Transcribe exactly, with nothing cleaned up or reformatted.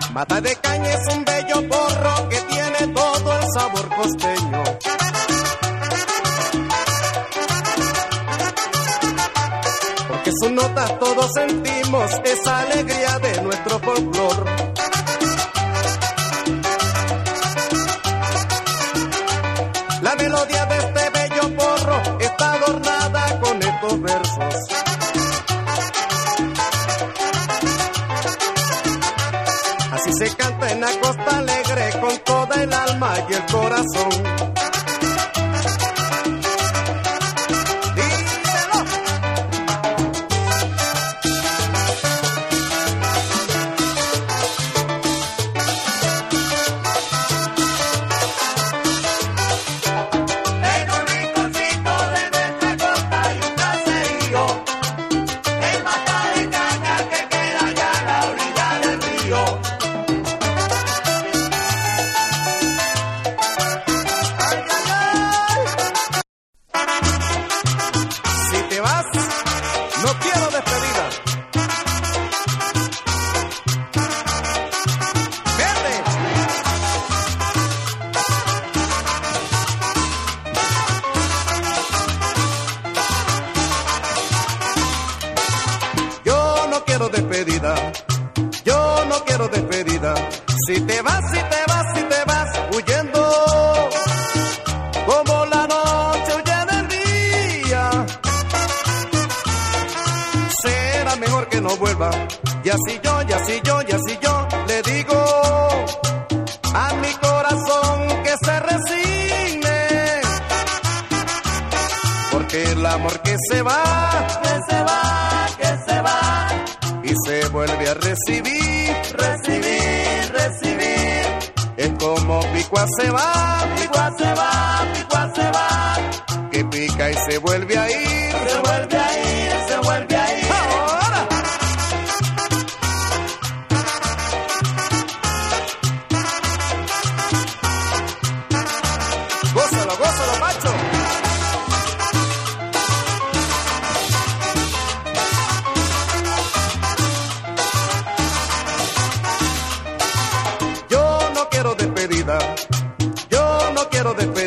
Mata de caña es un bello porro que tiene todo el sabor costeño. Porque sus notas todos sentimos esa alegría de nuestro folclor. La melodía de este bello porro está adornada con estos versos. Así se canta en la Costa Alegre con toda el alma y el corazón. No quiero despedida. Verde. Yo no quiero despedida. Yo no quiero despedida. Si te vas, si te vas, si te vas huyendo como la noche huye del día. Será mejor que no vuelva. Y así yo, y así yo, y así yo le digo a mi corazón que se resigne. Porque el amor que se va, que se va, que se va, y se vuelve a recibir, recibir, recibir. Es como picua se va, picua se va, picua se va, que pica y se vuelve a ir, se vuelve a ir, se vuelve a ir. ¡Ahora! Gózalo, gózalo, macho. Yo no quiero despedida. Yo no quiero despedida.